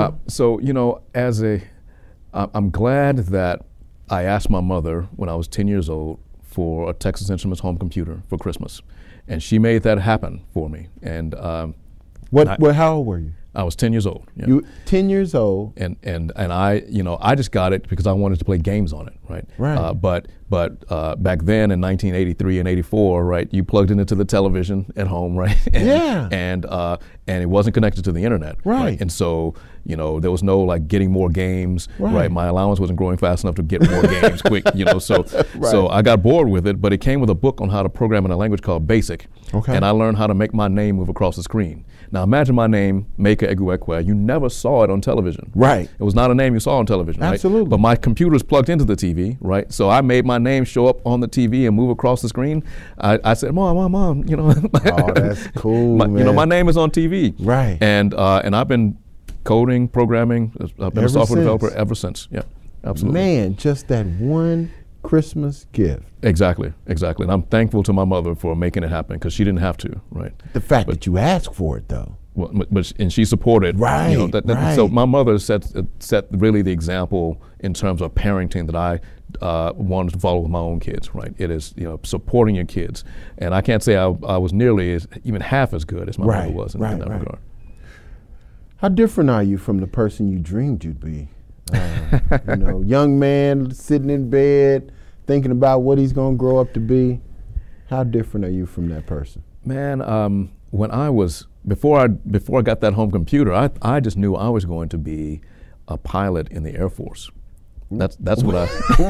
I'm glad that I asked my mother when I was 10 years old for a Texas Instruments home computer for Christmas, and she made that happen for me. And how old were you? I was 10 years old. You 10 years old, and I just got it because I wanted to play games on it, right? Right. But back then in 1983 and 84, right, you plugged it into the television at home, right? And it wasn't connected to the internet, right? And so there was no getting more games, right? My allowance wasn't growing fast enough to get more games quick, So I got bored with it, but it came with a book on how to program in a language called BASIC, and I learned how to make my name move across the screen. Now imagine my name, Meka Egwekwe. You never saw it on television. Right. It was not a name you saw on television, right? Absolutely. But my computer's plugged into the TV, right? So I made my name show up on the TV and move across the screen. I said, Mom, Oh, that's cool, man. My name is on TV. Right. And I've been coding, programming. I've been a software developer ever since. Yeah, absolutely. Man, just that one Christmas gift. Exactly. And I'm thankful to my mother for making it happen because she didn't have to, right? The fact that you asked for it, though. Well, and she supported, right? You know, right. So my mother set really the example in terms of parenting that I wanted to follow with my own kids, right? It is, you know, supporting your kids, and I can't say I was nearly even half as good as my mother was in that regard. How different are you from the person you dreamed you'd be? You know, young man sitting in bed thinking about what he's going to grow up to be. How different are you from that person? Man, when I was before I got that home computer, I just knew I was going to be a pilot in the Air Force. That's what I.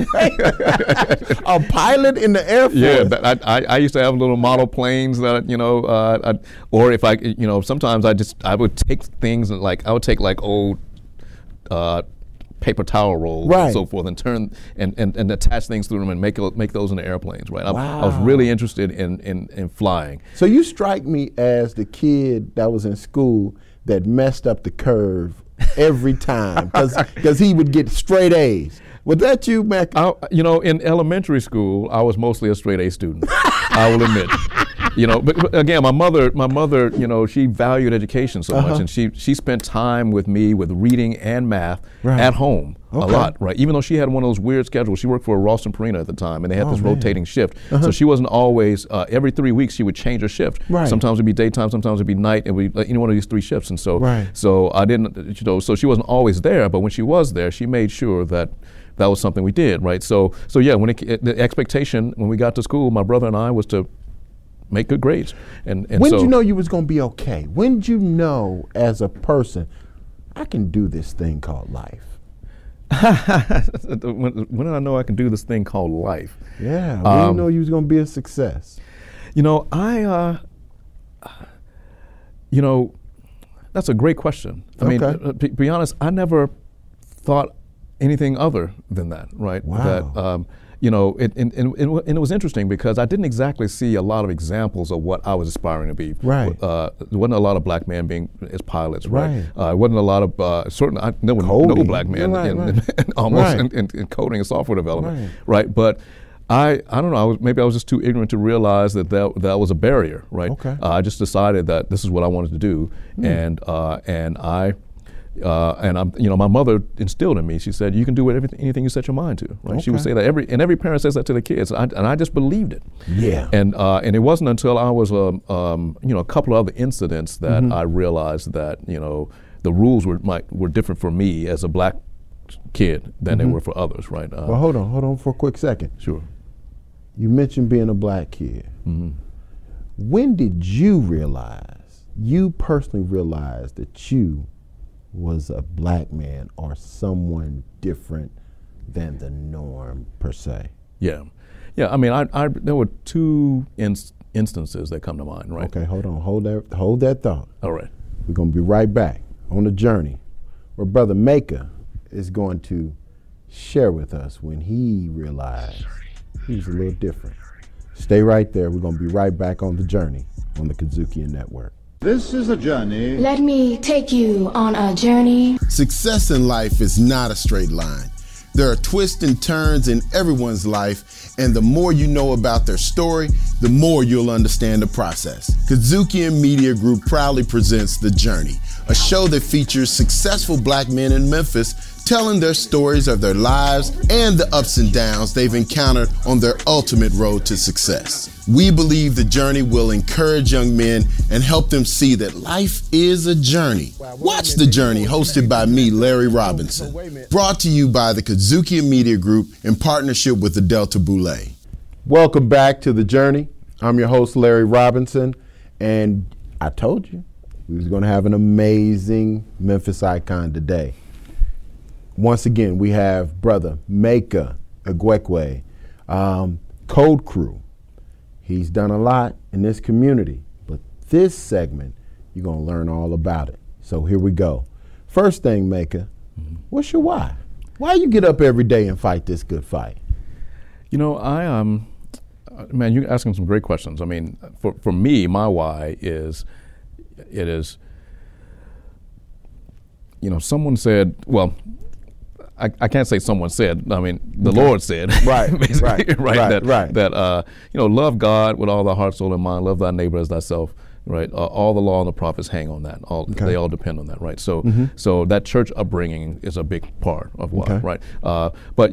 A pilot in the Air Force. Yeah, I used to have little model planes that, you know, or if I, you know, sometimes I would take things like I would take like old paper towel rolls and so forth and turn and attach things through them and make those into airplanes, right? Wow. I was really interested in flying. So you strike me as the kid that was in school that messed up the curve every time because he would get straight A's. Was that you, Mac? You know, in elementary school, I was mostly a straight A student. I will admit. You know, but again, my mother, you know, she valued education so much, and she spent time with me with reading and math at home a lot, right? Even though she had one of those weird schedules, she worked for Ralston Purina at the time, and they had this rotating shift. So she wasn't always every 3 weeks she would change her shift. Right. Sometimes it'd be daytime, sometimes it'd be night, and we any one of these 3 shifts. And so, so I didn't, you know, so she wasn't always there, but when she was there, she made sure that that was something we did, right? So yeah, when the expectation when we got to school, my brother and I was to make good grades. And when did you know you was going to be okay? When did you know as a person, I can do this thing called life? When did I know I can do this thing called life? Yeah, when did you know you was going to be a success? You know, you know, that's a great question. I mean, to be honest, I never thought anything other than that, right? Wow. That, you know, and it was interesting because I didn't exactly see a lot of examples of what I was aspiring to be. Right. There wasn't a lot of black men being as pilots. Right. It wasn't a lot of there were no black men in coding and software development. Right. But I don't know. Maybe I was just too ignorant to realize that was a barrier. Right. Okay. I just decided that this is what I wanted to do, and I'm, you know, my mother instilled in me. She said, "You can do anything you set your mind to." Right? She would say that every parent says that to the kids, and I just believed it. Yeah. And it wasn't until I was you know, a couple of other incidents that I realized that, you know, the rules were different for me as a black kid than they were for others. Right. Well, hold on for a quick second. Sure. You mentioned being a black kid. When did you personally realize that you was a black man or someone different than the norm per se? Yeah. I mean, there were 2 instances that come to mind, right? Okay, hold on, hold that thought. All right. We're gonna be right back on the journey where Brother Maker is going to share with us when he realized he was a little different. Stay right there. We're gonna be right back on the journey on the Kazukian Network. This is a journey. Let me take you on a journey. Success in life is not a straight line. There are twists and turns in everyone's life, and the more you know about their story, the more you'll understand the process. Kazukian Media Group proudly presents The Journey, a show that features successful black men in Memphis telling their stories of their lives and the ups and downs they've encountered on their ultimate road to success. We believe The Journey will encourage young men and help them see that life is a journey. Watch The Journey, hosted by me, Larry Robinson. Brought to you by the Kazukian Media Group in partnership with the Delta Boulé. Welcome back to The Journey. I'm your host, Larry Robinson, and I told you we was going to have an amazing Memphis icon today. Once again, we have Brother Maker Egwekwe, Code Crew. He's done a lot in this community, but this segment, you're going to learn all about it. So here we go. First thing, Maker, what's your why? Why you get up every day and fight this good fight? You know, man, you're asking some great questions. I mean, for me, my why is, you know, someone said, well, I can't say someone said. I mean, the Lord said. Right. That love God with all thy heart, soul, and mind. Love thy neighbor as thyself. Right. All the law and the prophets hang on that. They all depend on that. Right. So so that church upbringing is a big part of why. Okay. Right. But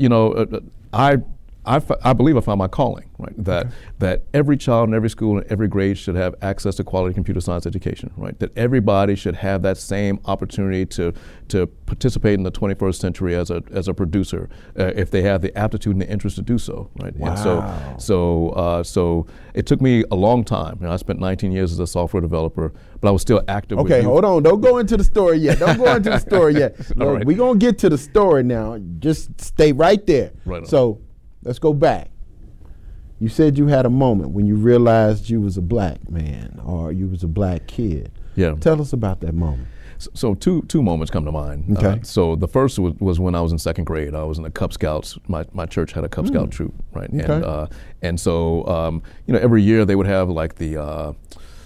I believe I found my calling, right? That every child in every school in every grade should have access to quality computer science education, right? That everybody should have that same opportunity to participate in the 21st century as a producer if they have the aptitude and the interest to do so, right? Wow. And so it took me a long time. I spent 19 years as a software developer, but I was still active. Okay, hold on. Don't go into the story yet. Look, we're going to get to the story now. Just stay right there. Right on. So let's go back. You said you had a moment when you realized you was a black man or you was a black kid. Yeah. Tell us about that moment. So two moments come to mind. Okay. So the first was when I was in second grade. I was in the Cub Scouts. My church had a Cub Scout troop, right? Okay. And so every year they would have like the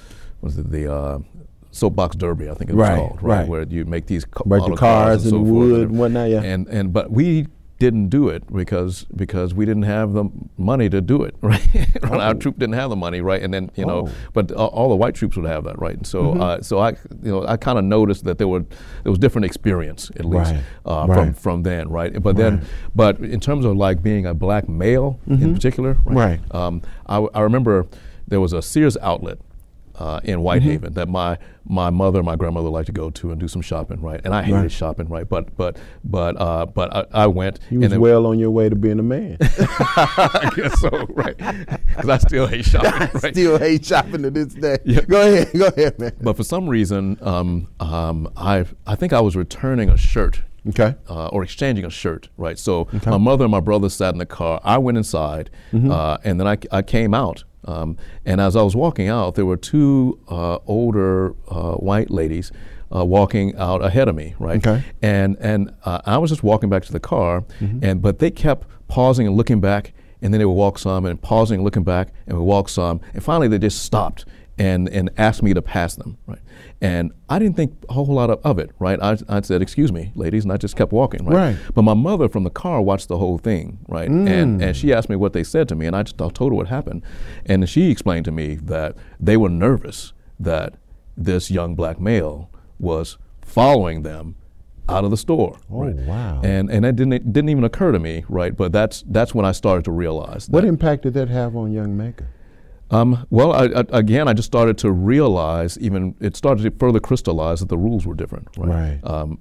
soapbox derby, I think it was called, right? Where you make these model cars and so the wood and whatnot, yeah. But we didn't do it because we didn't have the money to do it, right? Our troop didn't have the money, right? And then but all the white troops would have that, right? And so so I kind of noticed that there was different experience at least from then, right? But in terms of like being a black male in particular, right? I remember there was a Sears outlet in Whitehaven that my mother and my grandmother liked to go to and do some shopping, right? And I hated shopping, right? But I went. You was well on your way to being a man. I guess so, right? Because I still hate shopping. Right? Still hate shopping to this day. Yeah. Go ahead, man. But for some reason, I think I was returning a shirt. Okay. Or exchanging a shirt, right? So my mother and my brother sat in the car. I went inside, and then I came out. And as I was walking out, there were two older white ladies walking out ahead of me, right? Okay. And I was just walking back to the car, but they kept pausing and looking back, and then they would walk some, and pausing and looking back, and would walk some, and finally they just stopped and asked me to pass them, right? And I didn't think a whole lot of it, right? I said, "Excuse me, ladies," and I just kept walking, right? But my mother from the car watched the whole thing, right? And she asked me what they said to me, and I told her what happened. And she explained to me that they were nervous that this young black male was following them out of the store. Oh, right? Wow. And that didn't even occur to me, right? But that's when I started to realize. What impact did that have on young Maka? Well, I just started to realize, it started to further crystallize that the rules were different, right?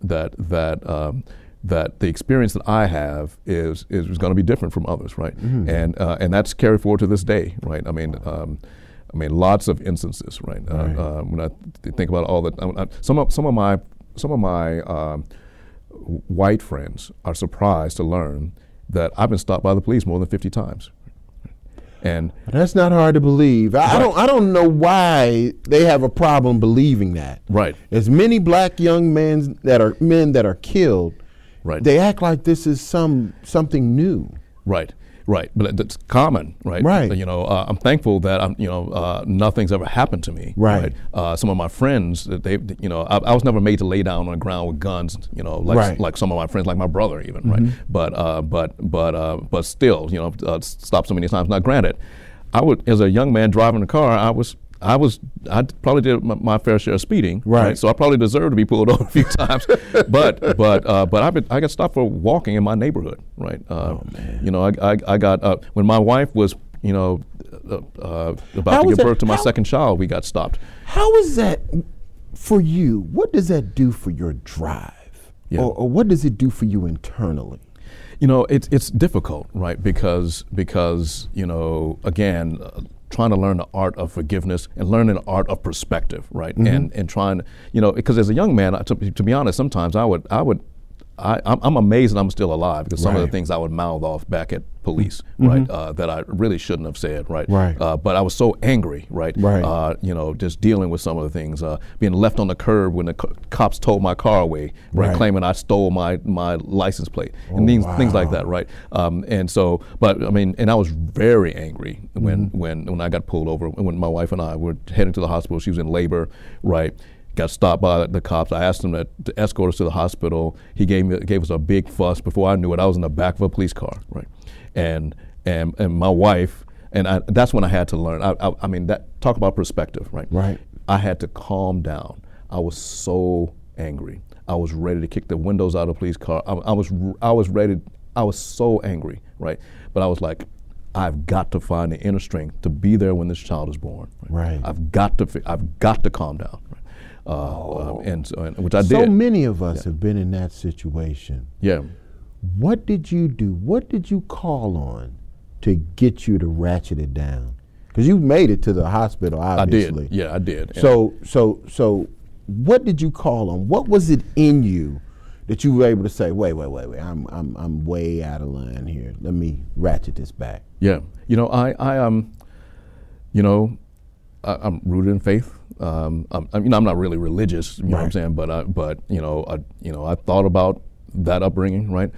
That the experience that I have is going to be different from others, right? And that's carried forward to this day, right? I mean, lots of instances, right? When I think about all that, some of my white friends are surprised to learn that I've been stopped by the police more than 50 times. And that's not hard to believe. I don't know why they have a problem believing that. Right. As many black young men that are killed, right. They act like this is something new. Right. Right, but it's common, right? Right. I'm thankful that nothing's ever happened to me. Right. Some of my friends, I was never made to lay down on the ground with guns, like some of my friends, like my brother even, right? But still, stopped so many times. Now, granted, as a young man driving a car, I probably did my fair share of speeding, right? So I probably deserved to be pulled over a few times, but I got stopped for walking in my neighborhood, right? I got when my wife was about to give birth to my second child, we got stopped. How is that for you? What does that do for your drive, or what does it do for you internally? It's difficult, right? Because again. Trying to learn the art of forgiveness and learning the art of perspective, right? And trying, because as a young man, to be honest, sometimes I'm amazed that I'm still alive because some of the things I would mouth off back at police, right, that I really shouldn't have said, right? But I was so angry, right? Just dealing with some of the things, being left on the curb when the cops towed my car away, claiming I stole my license plate and things like that, right? And I was very angry when I got pulled over, when my wife and I were heading to the hospital. She was in labor, right? got stopped by the cops. I asked him to escort us to the hospital. He gave us a big fuss. Before I knew it, I was in the back of a police car, right? And my wife, that's when I had to learn. I mean, talk about perspective, right? Right. I had to calm down. I was so angry. I was ready to kick the windows out of the police car. I was ready. I was so angry, right? But I was like, I've got to find the inner strength to be there when this child is born. Right. I've got to calm down. Right? And which I did. So many of us have been in that situation. Yeah. What did you do? What did you call on to get you to ratchet it down? Because you made it to the hospital, obviously. I did. Yeah, I did. So what did you call on? What was it in you that you were able to say, wait, I'm way out of line here. Let me ratchet this back. Yeah. You know, I'm rooted in faith. I'm not really religious, you know what I'm saying, but I thought about that upbringing, right?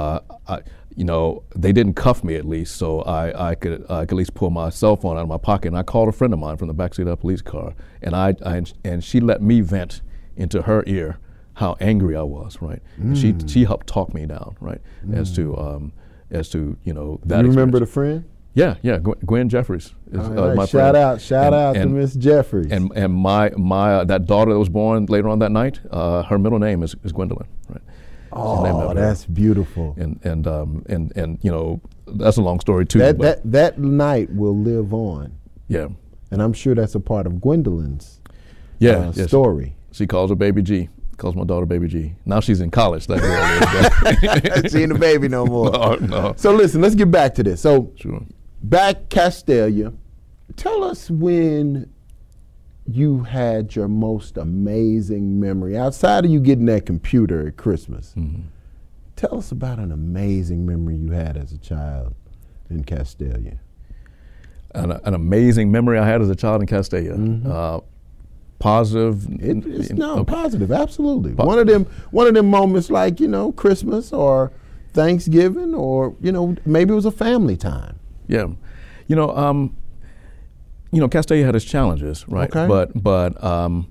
They didn't cuff me at least, so I could at least pull my cell phone out of my pocket. And I called a friend of mine from the backseat of a police car, and she let me vent into her ear how angry I was, right? And she helped talk me down, right? As to that. You remember the friend? Yeah. Gwen Jeffries is my friend. Shout out to Miss Jeffries. And my that daughter that was born later on that night, her middle name is Gwendolyn, right? Oh, that's beautiful. And that's a long story too. That night will live on. Yeah. And I'm sure that's a part of Gwendolyn's story. She calls her Baby G. Calls my daughter Baby G. Now she's in college. She ain't a baby no more. No. So listen, let's get back to this. So sure. Back Castalia, tell us when you had your most amazing memory outside of you getting that computer at Christmas. Mm-hmm. Tell us about an amazing memory you had as a child in Castalia. An amazing memory I had as a child in Castalia. Mm-hmm. Positive. Positive, absolutely. One of them moments like, Christmas or Thanksgiving or, maybe it was a family time. Yeah. Castalia had its challenges, right? Okay. But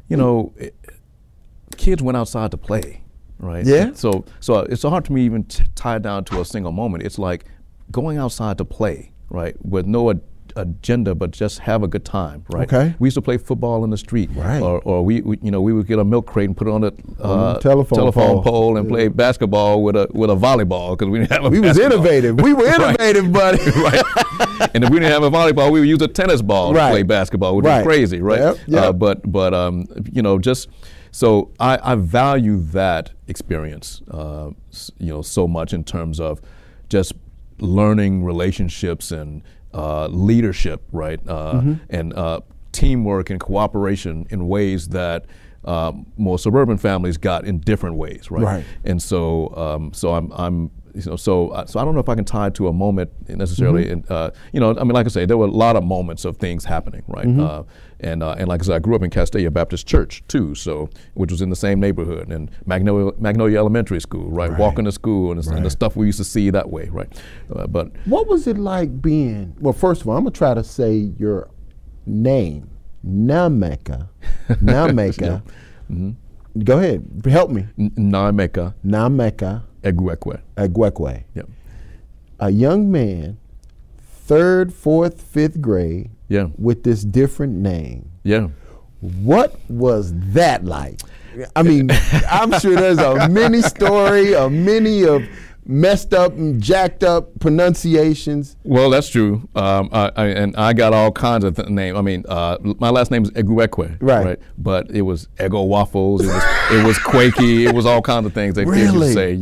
kids went outside to play, right? Yeah. So it's hard to me even tie it down to a single moment. It's like going outside to play, right? With no agenda, but just have a good time, right? Okay. We used to play football in the street, right? Or we would get a milk crate and put it on the telephone pole and play basketball with a volleyball because we didn't have a We was innovative. We were innovative, buddy. Right. And if we didn't have a volleyball, we would use a tennis ball to play basketball, which is crazy, right? Yep. So I value that experience, so much in terms of just learning relationships and leadership, right? And teamwork and cooperation in ways that more suburban families got in different ways, right? Right. And so I'm so I don't know if I can tie it to a moment necessarily. And like I say, there were a lot of moments of things happening, right? And like I said, I grew up in Castalia Baptist Church too, which was in the same neighborhood, and Magnolia Elementary School, right? Walking to school and the stuff we used to see that way, right? But what was it like being? Well, first of all, I'm gonna try to say your name, Nameka. Go ahead, help me. Nameka Egwekwe. Yep. A young man, 3rd, 4th, 5th grade. Yeah. With this different name. Yeah. What was that like? I mean, I'm sure there's a mini story, a many of messed up and jacked up pronunciations. Well, that's true. I got all kinds of names. I mean, my last name is Egwekwe, right? But it was Ego Waffles. It was Quakey. It was all kinds of things they used to say,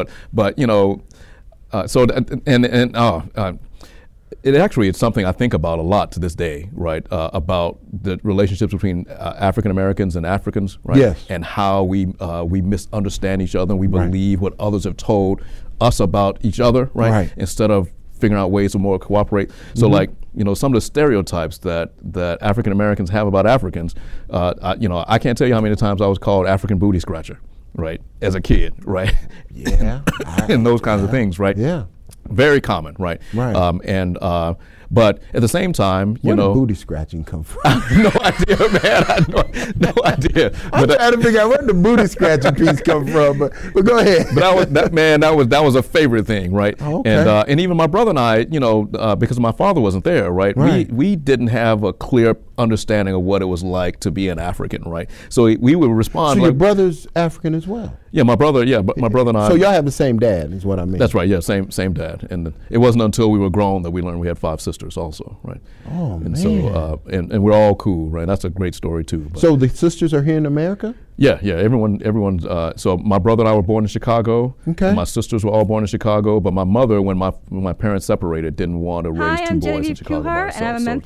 it's something I think about a lot to this day, right? About the relationships between African Americans and Africans, right? Yes. And how we misunderstand each other and we believe what others have told us about each other, right? Instead of figuring out ways to more cooperate. So some of the stereotypes that African Americans have about Africans, I can't tell you how many times I was called African booty scratcher, right? As a kid, right? Yeah. And those kinds of things, right? Yeah. Very common, right? Right. But at the same time, Where did booty scratching come from? No idea, man. No idea. I'm trying to figure out where the booty scratching piece come from. But go ahead. But that was a favorite thing, right? Oh, okay. And even my brother and I, because my father wasn't there, right? We didn't have a clear understanding of what it was like to be an African, right? So we would respond. So your brother's African as well? Yeah, my brother and I. So y'all have the same dad, is what I mean. That's right. Yeah, same dad. And it wasn't until we were grown that we learned we had 5 sisters also, right? Oh, and man. So and we're all cool, right? That's a great story too. But so the sisters are here in America? Yeah. Everyone's. So my brother and I were born in Chicago. Okay. And my sisters were all born in Chicago, but my mother, when my parents separated, didn't want to raise 2 boys in Chicago by herself.